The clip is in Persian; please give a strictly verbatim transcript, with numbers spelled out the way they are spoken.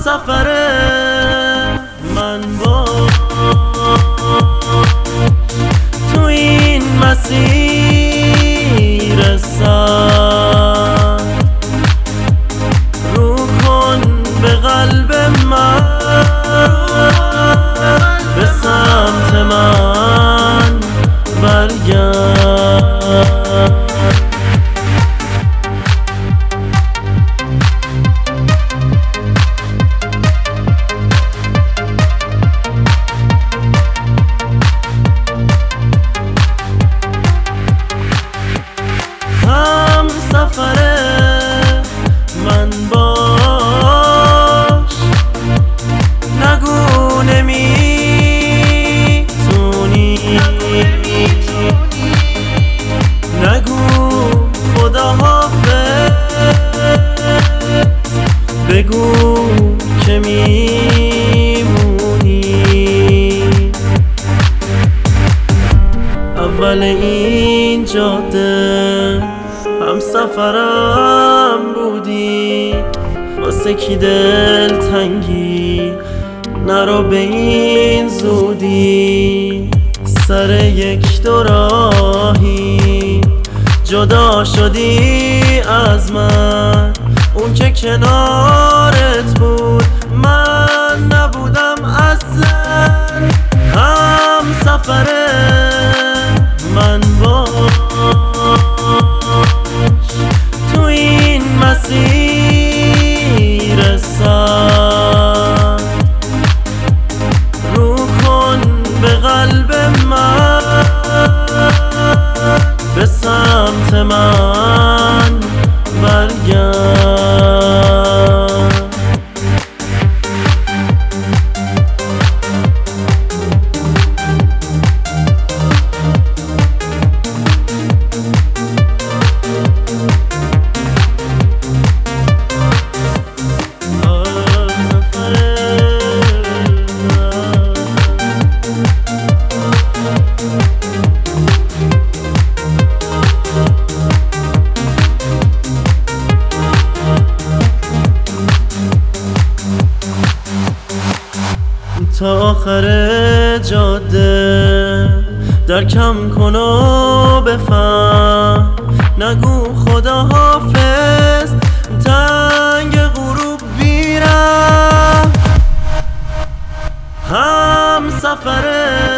سفره من با تو این مسیر سر رو کن به قلب من به سمت من برگرد. هم سفره من باش نگو نمیتونی نگو خدا حافظ بگو که میمونی. اول این جاده هم سفرم بودی واسه کی دل تنگی نرو به این زودی. سر یک دو راهی جدا شدی از من اون که کنارت بود من نبودم اصلا. هم سفره من باش تو این مسیر سر رو کن به قلب من به سمت من برگرد. تا آخر جاده درکم کن و بفهم نگو خدا حافظ تنگ غروب بیرم. هم سفره